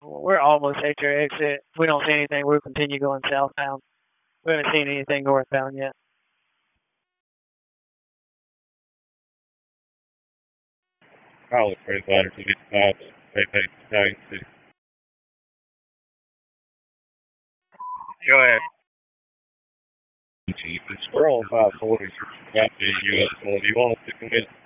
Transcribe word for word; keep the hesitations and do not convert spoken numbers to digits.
We're almost at your exit. If we don't see anything, we'll continue going southbound. We haven't seen anything northbound yet. Probably pretty glad to get five. They pay nine six. Go ahead. Chief, it's scroll five forty. Got the U S one. Do you want us to commit